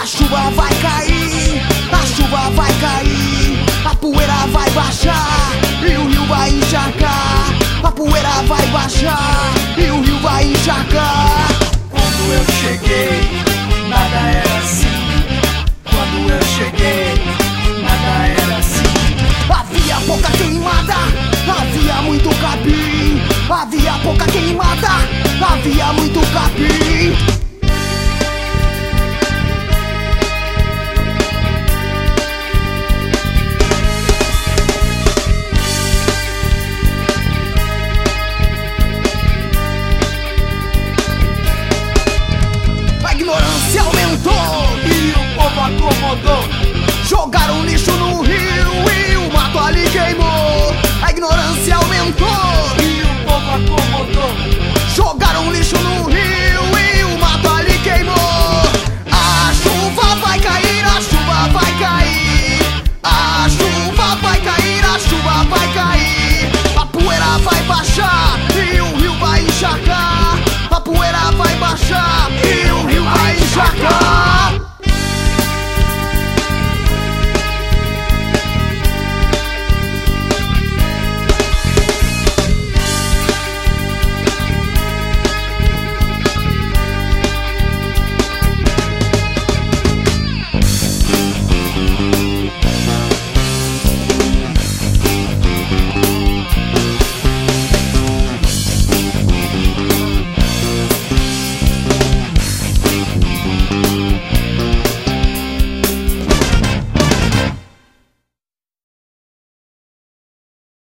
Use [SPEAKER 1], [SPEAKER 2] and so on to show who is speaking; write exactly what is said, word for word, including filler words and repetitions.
[SPEAKER 1] A chuva vai cair, a chuva vai cair, a poeira vai baixar e o rio vai encharcar. A poeira vai baixar e o rio vai encharcar.
[SPEAKER 2] Quando eu cheguei